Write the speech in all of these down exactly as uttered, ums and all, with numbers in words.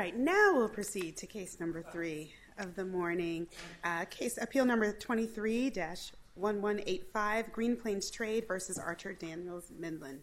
right, now we'll proceed to case number three of the morning. Uh, case appeal number twenty-three dash one one eight five, Green Plains Trade versus Archer Daniels Midland.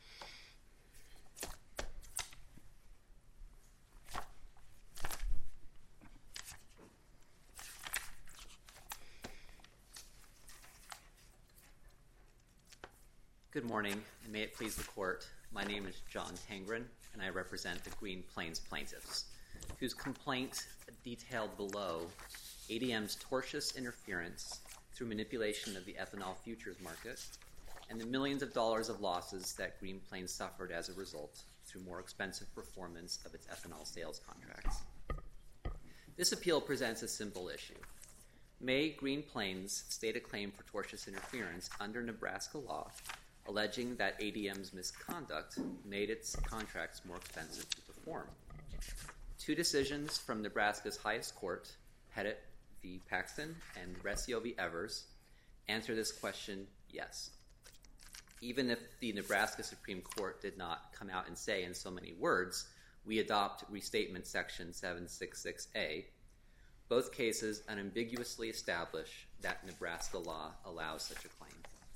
Good morning, and may it please the court. My name is John Tangren, and I represent the Green Plains plaintiffs, whose complaint detailed below A D M's tortious interference through manipulation of the ethanol futures market and the millions of dollars of losses that Green Plains suffered as a result through more expensive performance of its ethanol sales contracts. This appeal presents a simple issue. May Green Plains state a claim for tortious interference under Nebraska law, alleging that A D M's misconduct made its contracts more expensive to perform. Two decisions from Nebraska's highest court, Pettit v. Paxton and Resio v. Evers, answer this question yes. Even if the Nebraska Supreme Court did not come out and say in so many words, we adopt restatement section seven sixty-six A, both cases unambiguously establish that Nebraska law allows such a claim.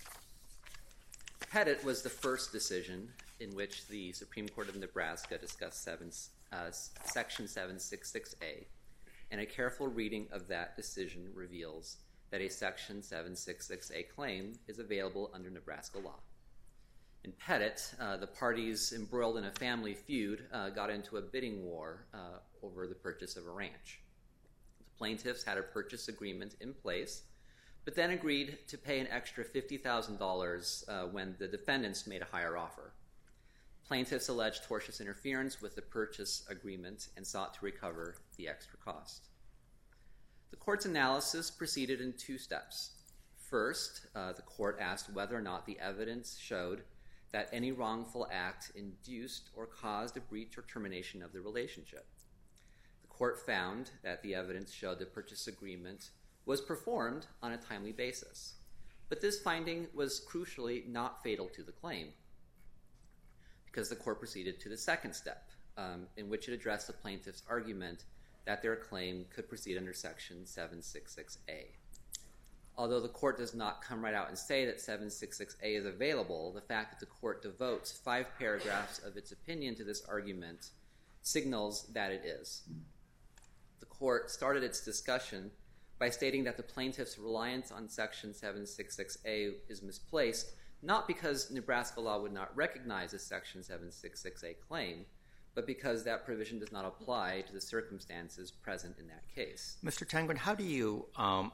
Pettit was the first decision in which the Supreme Court of Nebraska discussed seven, uh, section seven sixty-six A, and a careful reading of that decision reveals that a section seven sixty-six A claim is available under Nebraska law. In Pettit, uh, the parties embroiled in a family feud uh, got into a bidding war uh, over the purchase of a ranch. The plaintiffs had a purchase agreement in place, but then agreed to pay an extra fifty thousand dollars uh, when the defendants made a higher offer. Plaintiffs alleged tortious interference with the purchase agreement and sought to recover the extra cost. The court's analysis proceeded in two steps. First, uh, the court asked whether or not the evidence showed that any wrongful act induced or caused a breach or termination of the relationship. The court found that the evidence showed the purchase agreement was performed on a timely basis. But this finding was crucially not fatal to the claim, because the court proceeded to the second step, um, in which it addressed the plaintiff's argument that their claim could proceed under section seven sixty-six A. Although the court does not come right out and say that seven sixty-six A is available, the fact that the court devotes five paragraphs of its opinion to this argument signals that it is. The court started its discussion by stating that the plaintiff's reliance on section seven sixty-six A is misplaced, not because Nebraska law would not recognize a section seven sixty-six A claim, but because that provision does not apply to the circumstances present in that case. Mister Tangren, how do you um,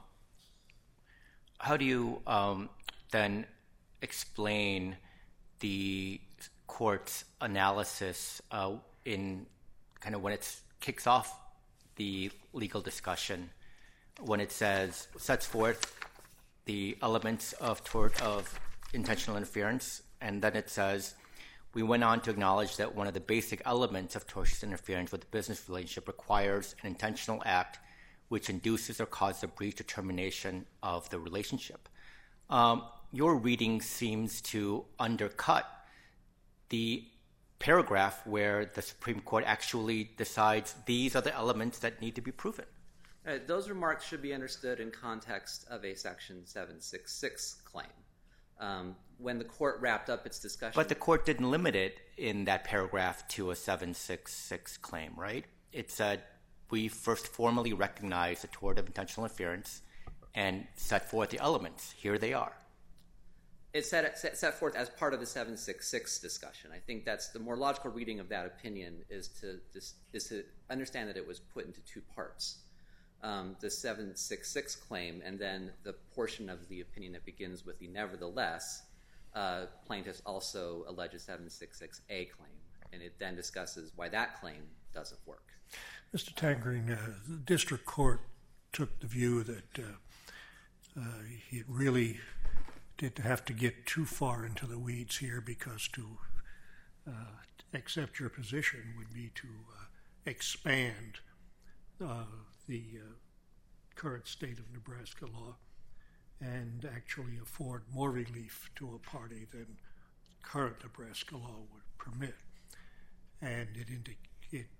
how do you um, then explain the court's analysis uh, in kind of when it kicks off the legal discussion, when it says sets forth the elements of tort of intentional interference, and then it says we went on to acknowledge that one of the basic elements of tortious interference with the business relationship requires an intentional act which induces or causes a breach or termination of the relationship. Um, your reading seems to undercut the paragraph where the Supreme Court actually decides these are the elements that need to be proven. Uh, those remarks should be understood in context of a section seven sixty-six claim. Um, when the court wrapped up its discussion... But the court didn't limit it in that paragraph to a seven sixty-six claim, right? It said we first formally recognize the tort of intentional interference and set forth the elements. Here they are. It set, set, set forth as part of the seven sixty-six discussion. I think that's the more logical reading of that opinion is to, is, is to understand that it was put into two parts. Um, the seven sixty-six claim, and then the portion of the opinion that begins with the nevertheless, uh, plaintiffs also allege a seven sixty-six A claim, and it then discusses why that claim doesn't work. Mister Tangren, uh, the district court took the view that uh, uh, it really didn't have to get too far into the weeds here, because to uh, accept your position would be to uh, expand uh, the uh, current state of Nebraska law and actually afford more relief to a party than current Nebraska law would permit. And it, indi- it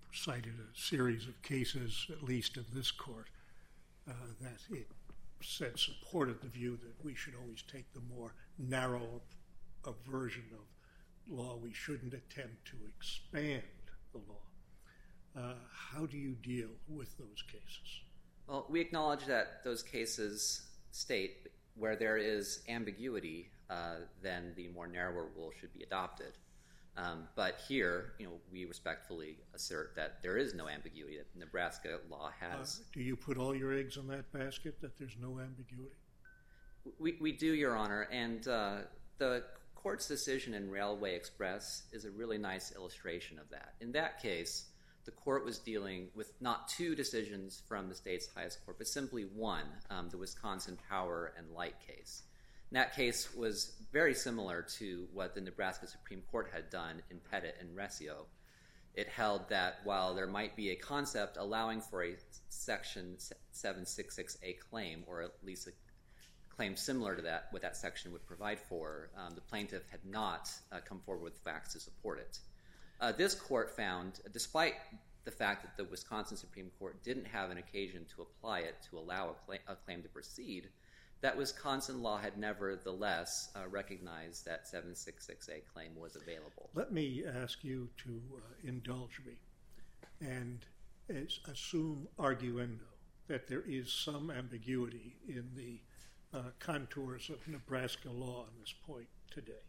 cited a series of cases, at least in this court, uh, that it said supported the view that we should always take the more narrow a version of law. We shouldn't attempt to expand the law. Uh, how do you deal with those cases? Well, we acknowledge that those cases state where there is ambiguity, uh, then the more narrower rule should be adopted. Um, but here, you know, we respectfully assert that there is no ambiguity, that Nebraska law has. Uh, do you put all your eggs in that basket, that there's no ambiguity? We, we do, Your Honor, and uh, the court's decision in Railway Express is a really nice illustration of that. In that case, the court was dealing with not two decisions from the state's highest court, but simply one, um, the Wisconsin Power and Light case. And that case was very similar to what the Nebraska Supreme Court had done in Pettit and Resio. It held that while there might be a concept allowing for a Section seven sixty-six A claim, or at least a claim similar to that, what that section would provide for, um, the plaintiff had not uh, come forward with facts to support it. Uh, this court found, despite the fact that the Wisconsin Supreme Court didn't have an occasion to apply it to allow a, cla- a claim to proceed, that Wisconsin law had nevertheless uh, recognized that seven sixty-six A claim was available. Let me ask you to uh, indulge me and as, assume arguendo that there is some ambiguity in the uh, contours of Nebraska law on this point today.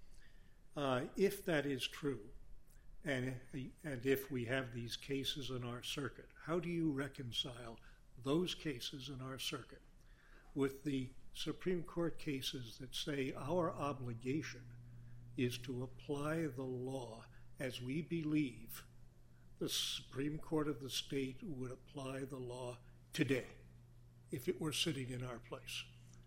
Uh, if that is true, and, and if we have these cases in our circuit, how do you reconcile those cases in our circuit with the Supreme Court cases that say our obligation is to apply the law as we believe the Supreme Court of the state would apply the law today if it were sitting in our place?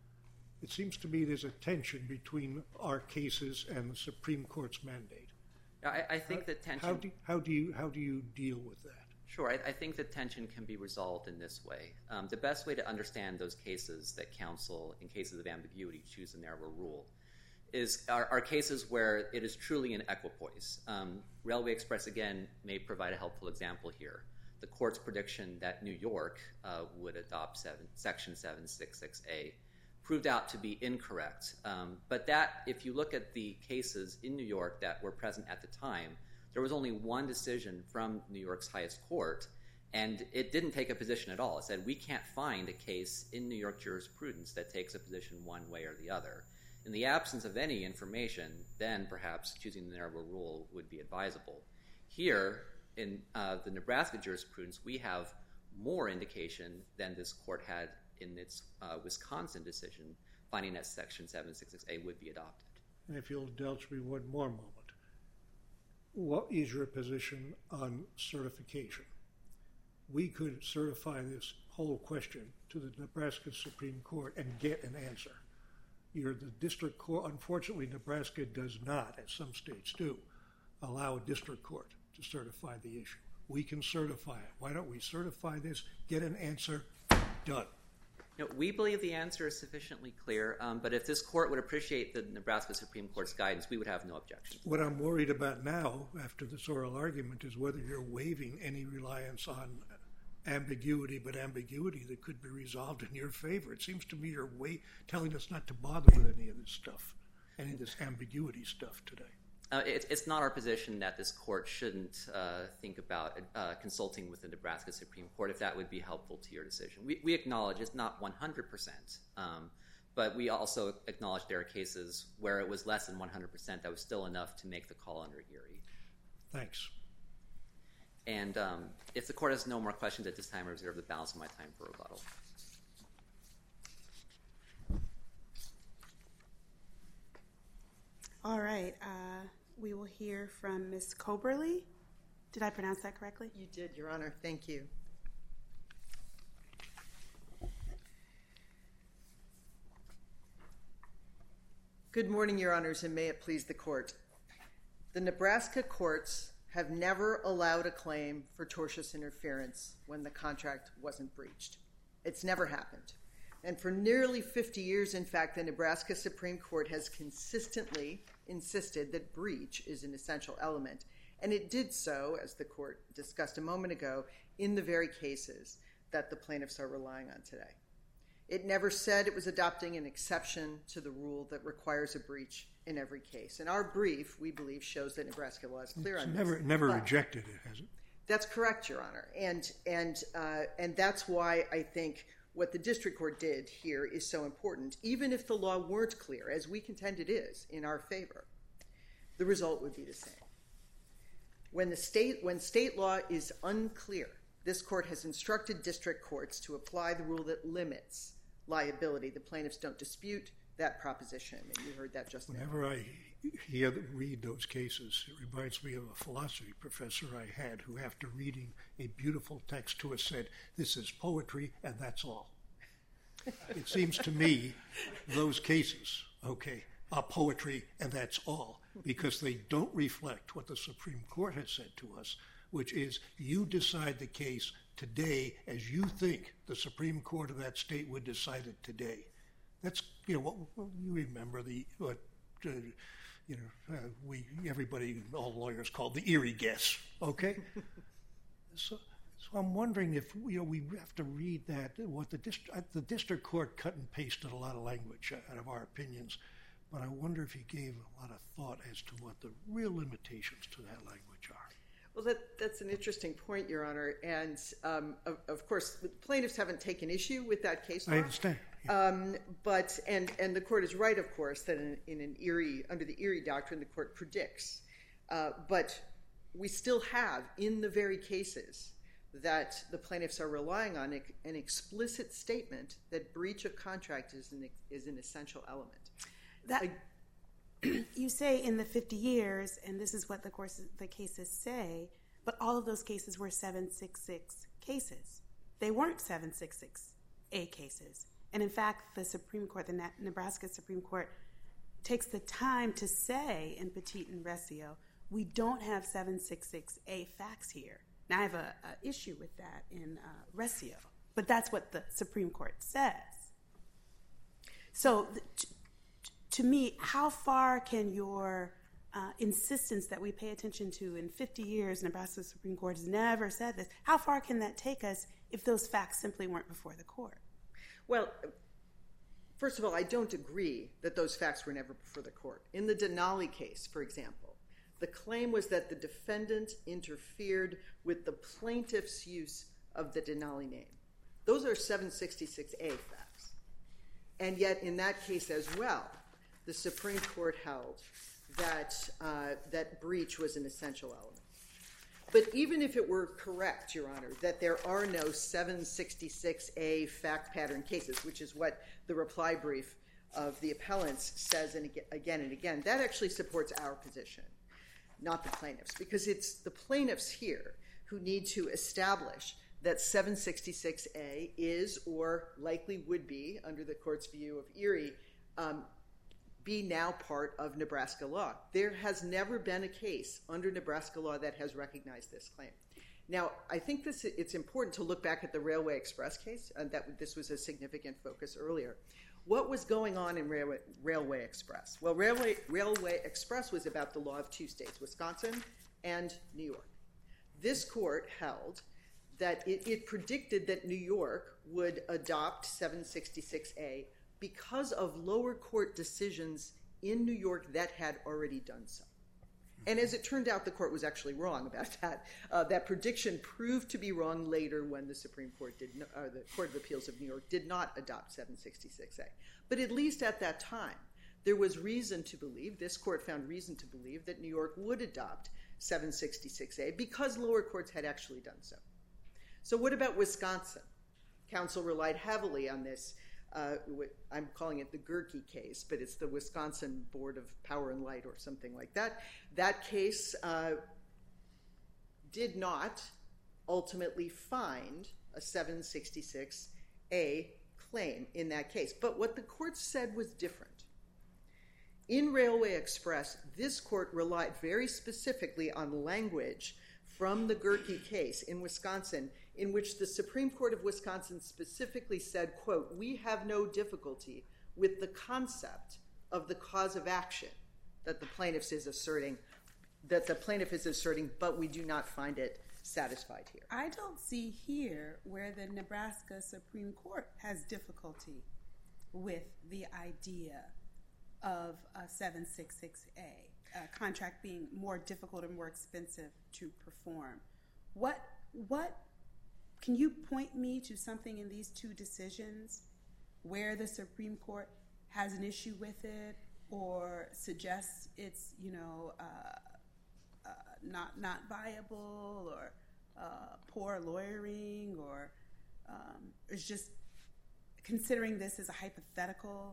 It seems to me there's a tension between our cases and the Supreme Court's mandate. I, I think how, that tension... How do, how, do you, how do you deal with that? Sure, I, I think the tension can be resolved in this way. Um, the best way to understand those cases that counsel, in cases of ambiguity, choose a narrower rule is are, are cases where it is truly an equipoise. Um, Railway Express, again, may provide a helpful example here. The court's prediction that New York uh, would adopt seven, Section seven sixty-six A proved out to be incorrect. Um, but that, if you look at the cases in New York that were present at the time, there was only one decision from New York's highest court, and it didn't take a position at all. It said, we can't find a case in New York jurisprudence that takes a position one way or the other. In the absence of any information, then perhaps choosing the narrower rule would be advisable. Here, in uh, the Nebraska jurisprudence, we have more indication than this court had in its uh, Wisconsin decision, finding that Section seven sixty-six A would be adopted. And if you'll indulge me one more moment, what is your position on certification? We could certify this whole question to the Nebraska Supreme Court and get an answer. You're the district court. Unfortunately, Nebraska does not, as some states do, allow a district court to certify the issue. We can certify it. Why don't we certify this, get an answer, done? You know, we believe the answer is sufficiently clear, um, but if this court would appreciate the Nebraska Supreme Court's guidance, we would have no objection. What I'm worried about now, after this oral argument, is whether you're waiving any reliance on ambiguity, but ambiguity that could be resolved in your favor. It seems to me you're way telling us not to bother with any of this stuff, any of this ambiguity stuff today. Uh, it, it's not our position that this court shouldn't uh, think about uh, consulting with the Nebraska Supreme Court if that would be helpful to your decision. We, we acknowledge it's not one hundred percent, um, but we also acknowledge there are cases where it was less than one hundred percent that was still enough to make the call under Erie. Thanks. And um, if the court has no more questions at this time, I reserve the balance of my time for rebuttal. All right. Uh, we will hear from Miz Coberly. Did I pronounce that correctly? You did, Your Honor. Thank you. Good morning, Your Honors, and may it please the court. The Nebraska courts have never allowed a claim for tortious interference when the contract wasn't breached. It's never happened. And for nearly fifty years, in fact, the Nebraska Supreme Court has consistently insisted that breach is an essential element. And it did so, as the court discussed a moment ago, in the very cases that the plaintiffs are relying on today. It never said it was adopting an exception to the rule that requires a breach in every case. And our brief, we believe, shows that Nebraska law is clear it's on never, this. Never But rejected it, has it? That's correct, Your Honor. And, and, uh, and that's why I think what the district court did here is so important. Even if the law weren't clear, as we contend it is in our favor, the result would be the same. When the state, when state law is unclear, this court has instructed district courts to apply the rule that limits liability. The plaintiffs don't dispute that proposition, and you heard that just now. Whenever I hear read those cases, it reminds me of a philosophy professor I had who, after reading a beautiful text to us, said, "This is poetry, and that's all." It seems to me those cases, okay, are poetry, and that's all, because they don't reflect what the Supreme Court has said to us, which is you decide the case today as you think the Supreme Court of that state would decide it today. That's, you know, what, what you remember the what uh, you know uh, we everybody all lawyers call the eerie guess. Okay, so so I'm wondering if you know we have to read that what the district the district court cut and pasted a lot of language out of our opinions, but I wonder if he gave a lot of thought as to what the real limitations to that language are. Well, that, that's an interesting point, Your Honor. And, um, of, of course, the plaintiffs haven't taken issue with that case law. I understand. Yeah. Um, but, and, and the court is right, of course, that in, in an Erie, under the Erie doctrine, the court predicts. Uh, but we still have, in the very cases that the plaintiffs are relying on, an explicit statement that breach of contract is an, is an essential element. That, I, you say in the fifty years, and this is what the course the cases say, but all of those cases were seven sixty-six cases. They weren't seven sixty-six A cases. And in fact, the Supreme Court, the Nebraska Supreme Court, takes the time to say in Petit and Resio, we don't have seven sixty-six A facts here. Now, I have an issue with that in uh, Resio, but that's what the Supreme Court says. So, the, to me, how far can your uh, insistence that we pay attention to in fifty years, Nebraska Supreme Court has never said this, how far can that take us if those facts simply weren't before the court? Well, first of all, I don't agree that those facts were never before the court. In the Denali case, for example, the claim was that the defendant interfered with the plaintiff's use of the Denali name. Those are seven sixty-six A facts. And yet, in that case as well, the Supreme Court held that uh, that breach was an essential element. But even if it were correct, Your Honor, that there are no seven sixty-six A fact pattern cases, which is what the reply brief of the appellants says and again and again, that actually supports our position, not the plaintiffs, because it's the plaintiffs here who need to establish that seven sixty-six A is or likely would be, under the court's view of Erie, um, be now part of Nebraska law. There has never been a case under Nebraska law that has recognized this claim. Now, I think this it's important to look back at the Railway Express case, and that this was a significant focus earlier. What was going on in Railway, Railway Express? Well, Railway, Railway Express was about the law of two states, Wisconsin and New York. This court held that it, it predicted that New York would adopt seven sixty-six A because of lower court decisions in New York that had already done so. And as it turned out, the court was actually wrong about that. Uh, that prediction proved to be wrong later when the Supreme Court did, no, uh, the Court of Appeals of New York did not adopt seven sixty-six A. But at least at that time, there was reason to believe, this court found reason to believe, that New York would adopt seven sixty-six A because lower courts had actually done so. So what about Wisconsin? Counsel relied heavily on this. Uh, I'm calling it the Gerke case, but it's the Wisconsin Board of Power and Light or something like that. That case uh, did not ultimately find a seven sixty-six A claim in that case. But what the court said was different. In Railway Express, this court relied very specifically on language from the Gerke case in Wisconsin, in which the Supreme Court of Wisconsin specifically said, quote, "We have no difficulty with the concept of the cause of action that the plaintiffs is asserting that the plaintiff is asserting, but we do not find it satisfied here. I don't see here where the Nebraska Supreme Court has difficulty with the idea of a seven sixty-six A, a contract being more difficult and more expensive to perform. What, what, can you point me to something in these two decisions where the Supreme Court has an issue with it or suggests it's, you know, uh, uh, not not viable or uh, poor lawyering or um, it's just considering this as a hypothetical?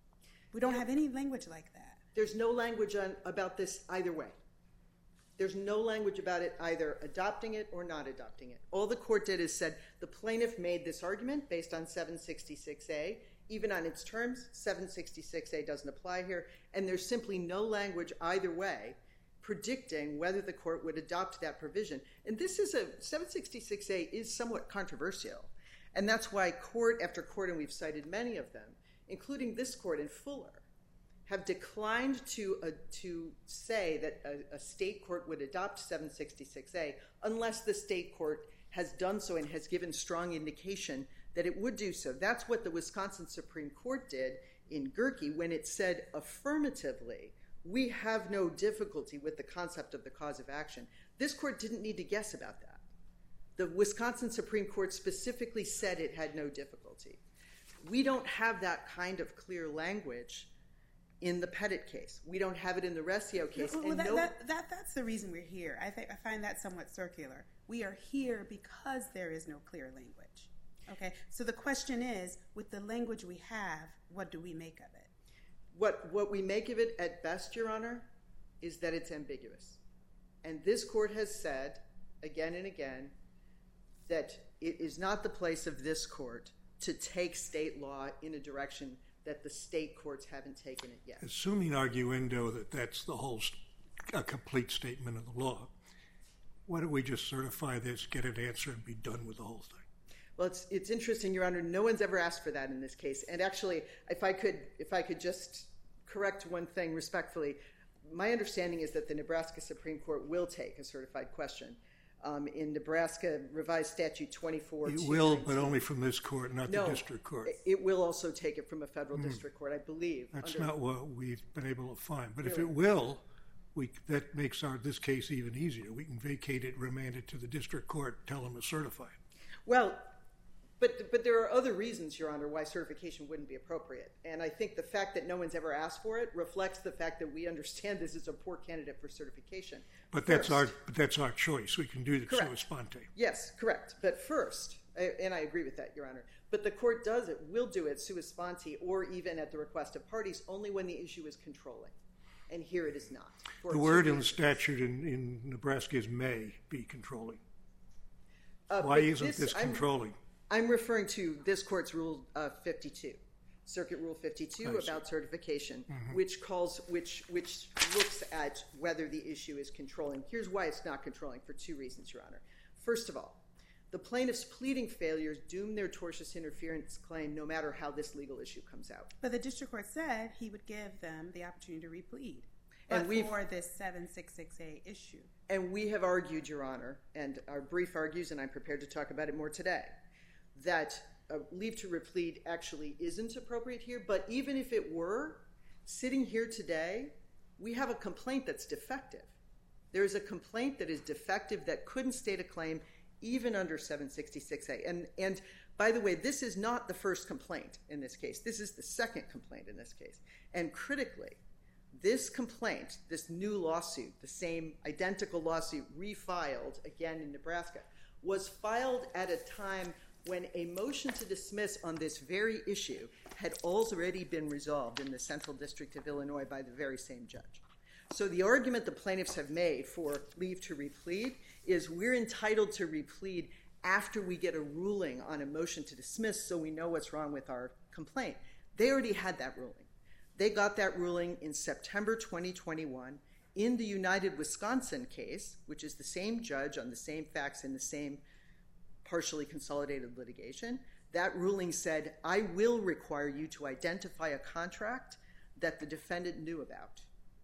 We don't have any language like that. There's no language on, about this either way. There's no language about it either adopting it or not adopting it. All the court did is said the plaintiff made this argument based on seven sixty-six A. Even on its terms, seven sixty-six A doesn't apply here, and there's simply no language either way predicting whether the court would adopt that provision. And this is a, seven sixty-six A is somewhat controversial, and that's why court after court, and we've cited many of them, including this court in Fuller, have declined to uh, to say that a, a state court would adopt seven sixty-six A unless the state court has done so and has given strong indication that it would do so. That's what the Wisconsin Supreme Court did in Gerke when it said affirmatively, we have no difficulty with the concept of the cause of action. This court didn't need to guess about that. The Wisconsin Supreme Court specifically said it had no difficulty. We don't have that kind of clear language in the Pettit case. We don't have it in the Rescio case. Well, well, and that, no, that, that, that's the reason we're here. I, think, I find that somewhat circular. We are here because there is no clear language. Okay, so the question is, with the language we have, what do we make of it? What, what we make of it at best, Your Honor, is that it's ambiguous. And this court has said, again and again, that it is not the place of this court to take state law in a direction that the state courts haven't taken it yet. Assuming arguendo that that's the whole, a complete statement of the law, why don't we just certify this, get an answer, and be done with the whole thing? Well, it's it's interesting, Your Honor. No one's ever asked for that in this case. And actually, if I could if I could just correct one thing respectfully, my understanding is that the Nebraska Supreme Court will take a certified question. Um, in Nebraska Revised Statute twenty-four. It will, but only from this court, not no, the district court. It will also take it from a federal mm. district court, I believe. That's under, not what we've been able to find. But really? if it will, we that makes our this case even easier. We can vacate it, remand it to the district court, tell them to certify it. Well, but but there are other reasons, Your Honor, why certification wouldn't be appropriate. And I think the fact that no one's ever asked for it reflects the fact that we understand this is a poor candidate for certification. But first, that's our but that's our choice. We can do the sua sponte. Yes, correct. But first, and I agree with that, Your Honor, but the court does it, will do it sua sponte or even at the request of parties only when the issue is controlling. And here it is not. The word in the statute in, in Nebraska is may be controlling. Uh, Why isn't this, this controlling? I'm, I'm referring to this court's Rule uh, fifty-two, Circuit Rule fifty-two about certification, mm-hmm. which calls, which which looks at whether the issue is controlling. Here's why it's not controlling for two reasons, Your Honor. First of all, the plaintiff's pleading failures doom their tortious interference claim no matter how this legal issue comes out. But the district court said he would give them the opportunity to replead. And but for this seven sixty-six A issue. And we have argued, Your Honor, and our brief argues, and I'm prepared to talk about it more today, that uh, leave to replead actually isn't appropriate here. But even if it were, sitting here today, we have a complaint that's defective. There is a complaint that is defective that couldn't state a claim even under seven sixty-six A. And, and by the way, this is not the first complaint in this case. This is the second complaint in this case. And critically, this complaint, this new lawsuit, the same identical lawsuit refiled again in Nebraska, was filed at a time when a motion to dismiss on this very issue had already been resolved in the Central District of Illinois by the very same judge. So the argument the plaintiffs have made for leave to replead is we're entitled to replead after we get a ruling on a motion to dismiss so we know what's wrong with our complaint. They already had that ruling. They got that ruling in September twenty twenty-one in the United Wisconsin case, which is the same judge on the same facts in the same partially consolidated litigation. That ruling said, I will require you to identify a contract that the defendant knew about.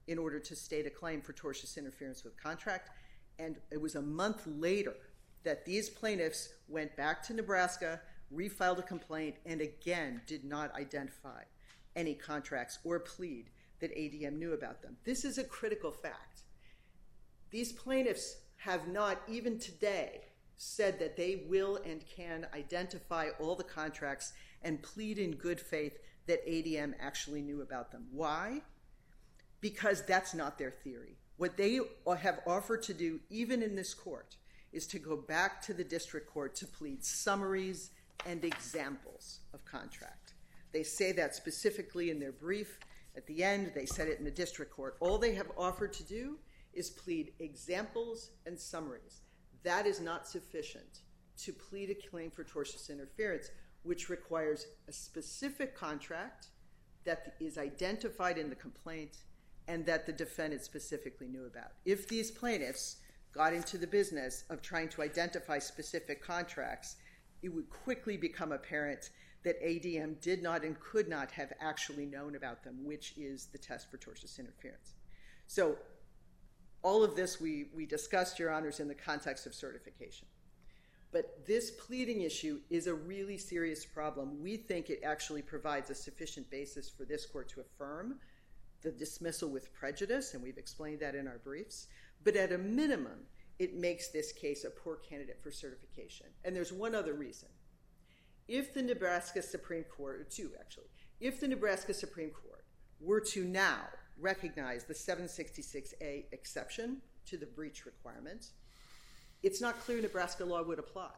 in order to state a claim for tortious interference with contract. And it was a month later that these plaintiffs went back to Nebraska, refiled a complaint, and again did not identify any contracts or plead that A D M knew about them. This is a critical fact. These plaintiffs have not, even today, said that they will and can identify all the contracts and plead in good faith that A D M actually knew about them. Why? Because that's not their theory. What they have offered to do, even in this court, is to go back to the district court to plead summaries and examples of contract. They say that specifically in their brief. At the end, they said it in the district court. All they have offered to do is plead examples and summaries. That is not sufficient to plead a claim for tortious interference, which requires a specific contract that is identified in the complaint and that the defendant specifically knew about. If these plaintiffs got into the business of trying to identify specific contracts, it would quickly become apparent that A D M did not and could not have actually known about them, which is the test for tortious interference. So all of this we, we discussed, Your Honors, in the context of certification. But this pleading issue is a really serious problem. We think it actually provides a sufficient basis for this court to affirm the dismissal with prejudice, and we've explained that in our briefs. But at a minimum, it makes this case a poor candidate for certification. And there's one other reason. If the Nebraska Supreme Court, or two actually, if the Nebraska Supreme Court were to now recognize the seven sixty-six A exception to the breach requirement, it's not clear Nebraska law would apply.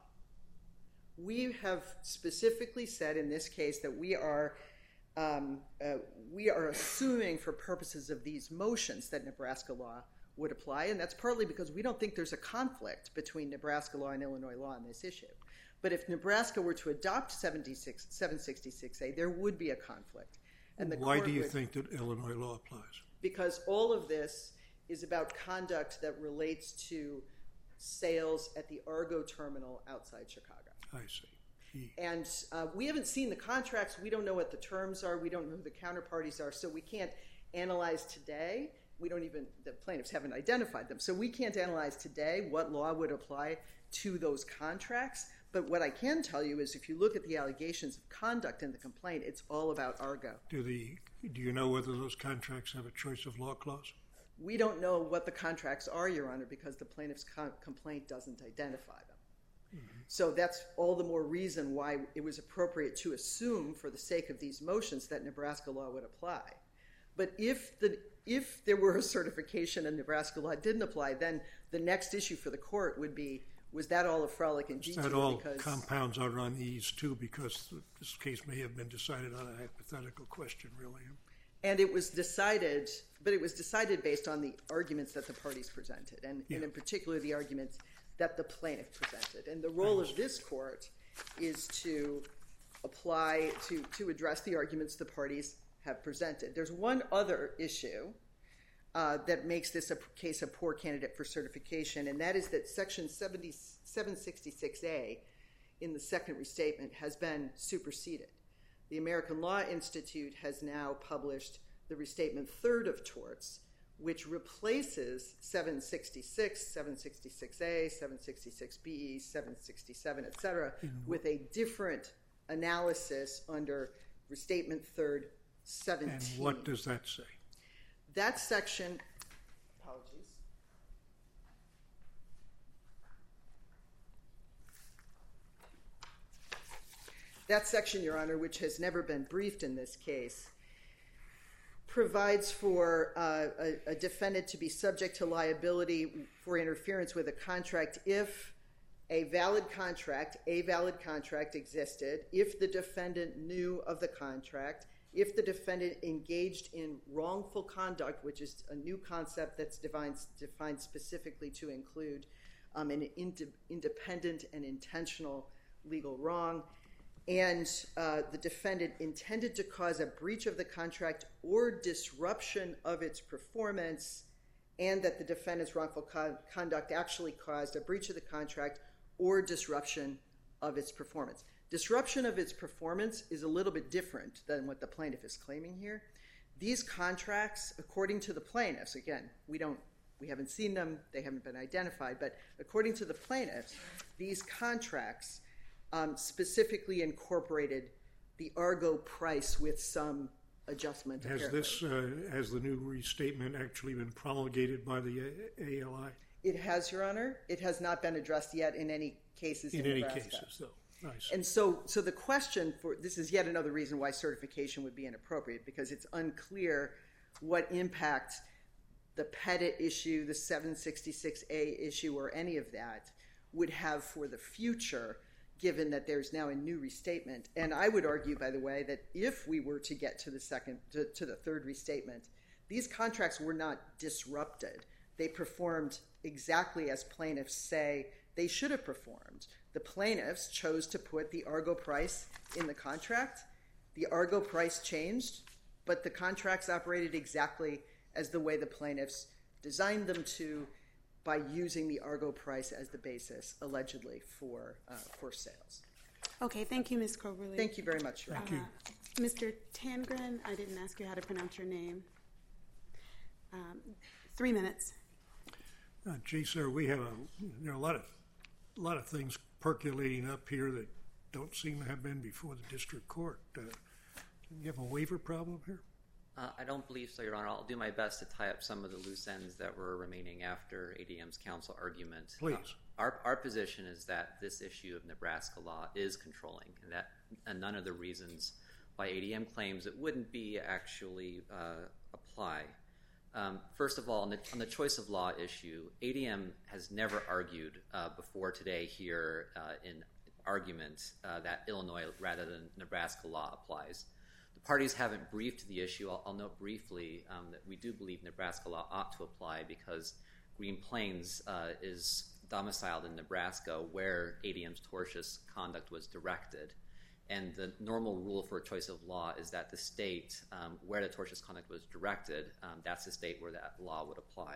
We have specifically said in this case that we are um, uh, we are assuming for purposes of these motions that Nebraska law would apply, and that's partly because we don't think there's a conflict between Nebraska law and Illinois law on this issue. But if Nebraska were to adopt seven sixty-six A, there would be a conflict. And the Why do you would, think that Illinois law applies? Because all of this is about conduct that relates to sales at the Argo terminal outside Chicago. I see. He, and uh, we haven't seen the contracts. We don't know what the terms are. We don't know who the counterparties are. So we can't analyze today. We don't even, the plaintiffs haven't identified them. So we can't analyze today what law would apply to those contracts. But what I can tell you is if you look at the allegations of conduct in the complaint, it's all about Argo. Do the do you know whether those contracts have a choice of law clause? We don't know what the contracts are, Your Honor, because the plaintiff's con- complaint doesn't identify them. Mm-hmm. So that's all the more reason why it was appropriate to assume, for the sake of these motions, that Nebraska law would apply. But if the if there were a certification and Nebraska law didn't apply, then the next issue for the court would be, was that all a frolic and G two? That all because compounds our unease, too, because this case may have been decided on a hypothetical question, really. And it was decided, but it was decided based on the arguments that the parties presented, and, Yeah. and in particular the arguments that the plaintiff presented. And the role of this court is to apply, to, to address the arguments the parties have presented. There's one other issue uh, that makes this a case a poor candidate for certification, and that is that Section seven sixty-six A in the second restatement has been superseded. The American Law Institute has now published the restatement third of torts, which replaces seven sixty-six, seven sixty-six A, seven sixty-six B, seven sixty-seven, et cetera, with a different analysis under restatement third seventeen. And what does that say? That section, apologies. That section, Your Honor, which has never been briefed in this case, provides for uh, a, a defendant to be subject to liability for interference with a contract if a valid contract, a valid contract existed, if the defendant knew of the contract, if the defendant engaged in wrongful conduct, which is a new concept that's defined, defined specifically to include um, an ind- independent and intentional legal wrong, and uh, the defendant intended to cause a breach of the contract or disruption of its performance, and that the defendant's wrongful co- conduct actually caused a breach of the contract or disruption of its performance. Disruption of its performance is a little bit different than what the plaintiff is claiming here. These contracts, according to the plaintiffs, again, we don't, we haven't seen them, they haven't been identified, but according to the plaintiffs, these contracts um, specifically incorporated the Argo price with some adjustment. Has apparently. this, uh, has the new restatement actually been promulgated by the A L I? It has, Your Honor. It has not been addressed yet in any cases in, In any Nebraska. cases, though. Nice. And so, so the question for this is yet another reason why certification would be inappropriate, because it's unclear what impact the Pettit issue, the seven sixty-six A issue, or any of that would have for the future, given that there's now a new restatement. And I would argue, by the way, that if we were to get to the second, to, to the third restatement, these contracts were not disrupted. They performed exactly as plaintiffs say they should have performed. The plaintiffs chose to put the Argo price in the contract. The Argo price changed, but the contracts operated exactly as the way the plaintiffs designed them to, by using the Argo price as the basis, allegedly, for uh, for sales. Okay, thank you, Miz Coberly. Thank you very much, Your Honor. Thank you. Mister Tangren, I didn't ask you how to pronounce your name. Um, three minutes. Uh, gee, sir, we have a, there are a lot of, a lot of things percolating up here that don't seem to have been before the district court. Uh, you have a waiver problem here? Uh, I don't believe so, Your Honor. I'll do my best to tie up some of the loose ends that were remaining after A D M's counsel argument. Please. Uh, our, our position is that this issue of Nebraska law is controlling, and that and none of the reasons why A D M claims it wouldn't be actually uh, apply. Um, first of all, on the, on the choice of law issue, A D M has never argued uh, before today here uh, in argument uh, that Illinois rather than Nebraska law applies. The parties haven't briefed the issue. I'll, I'll note briefly um, that we do believe Nebraska law ought to apply because Green Plains uh, is domiciled in Nebraska where A D M's tortious conduct was directed. And the normal rule for a choice of law is that the state um, where the tortious conduct was directed, um, that's the state where that law would apply.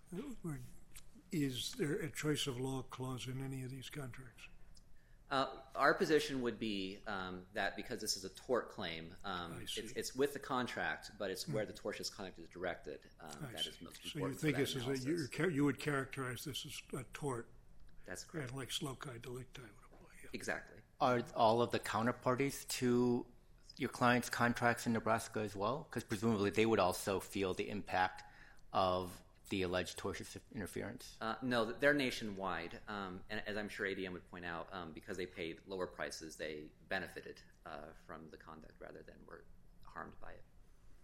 Is there a choice of law clause in any of these contracts? Uh, our position would be um, that because this is a tort claim, um, it's, it's with the contract, but it's where the tortious conduct is directed. Um, that is most so you important. think for that this is a, analysis. you're, you would characterize this as a tort? That's correct. And like loci delicti would apply. Yeah. Exactly. Are all of the counterparties to your clients' contracts in Nebraska as well? Because presumably they would also feel the impact of the alleged tortious interference. Uh, no, they're nationwide, um, and as I'm sure A D M would point out, um, because they paid lower prices, they benefited uh, from the conduct rather than were harmed by it.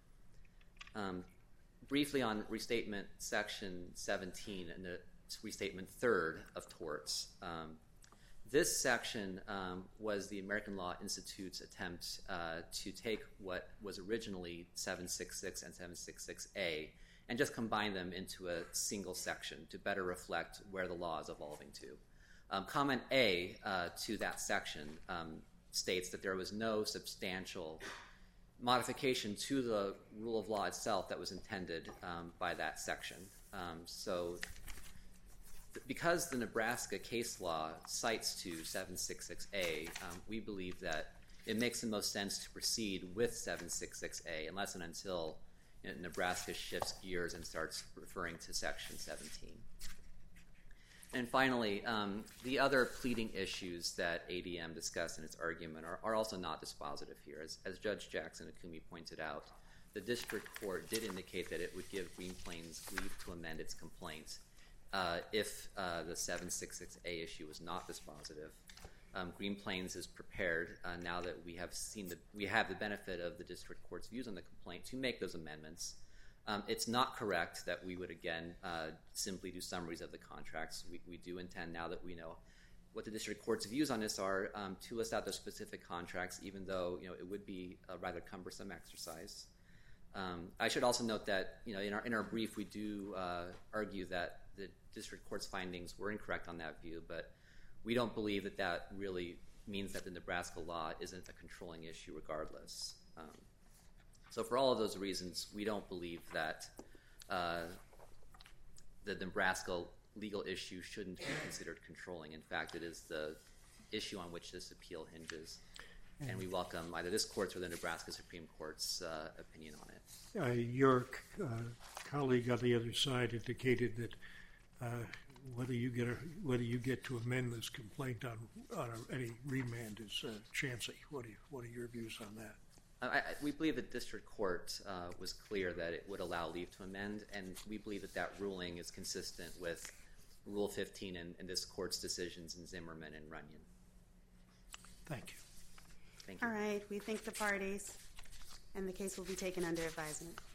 Um, briefly on restatement section seventeen and the restatement third of torts. Um, This section um, was the American Law Institute's attempt uh, to take what was originally seven sixty-six and seven sixty-six A and just combine them into a single section to better reflect where the law is evolving to. Um, comment A uh, to that section um, states that there was no substantial modification to the rule of law itself that was intended um, by that section. Um, so because the Nebraska case law cites to seven sixty-six A, um, we believe that it makes the most sense to proceed with seven sixty-six A unless and until you know, Nebraska shifts gears and starts referring to section seventeen. And finally, um, the other pleading issues that A D M discussed in its argument are, are also not dispositive here. As, as Judge Jackson Akumi pointed out, the district court did indicate that it would give Green Plains leave to amend its complaint Uh, if uh, the seven sixty-six A issue was not dispositive. Um, Green Plains is prepared uh, now that we have seen the we have the benefit of the district court's views on the complaint to make those amendments. Um, it's not correct that we would again uh, simply do summaries of the contracts. We, we do intend, now that we know what the district court's views on this are, um, to list out the specific contracts, even though you know it would be a rather cumbersome exercise. Um, I should also note that you know in our in our brief we do uh, argue that the district court's findings were incorrect on that view, but we don't believe that that really means that the Nebraska law isn't a controlling issue regardless. Um, so for all of those reasons, we don't believe that uh, the Nebraska legal issue shouldn't be considered controlling. In fact, it is the issue on which this appeal hinges. and we welcome either this court's or the Nebraska Supreme Court's uh, opinion on it. Uh, your uh, colleague on the other side indicated that uh, whether you get a, whether you get to amend this complaint on, on a, any remand is uh, chancy. What are you, what are your views on that? I, I, we believe the district court uh, was clear that it would allow leave to amend, and we believe that that ruling is consistent with Rule fifteen and, and this court's decisions in Zimmerman and Runyon. Thank you. Thank you. All right, we thank the parties, and the case will be taken under advisement.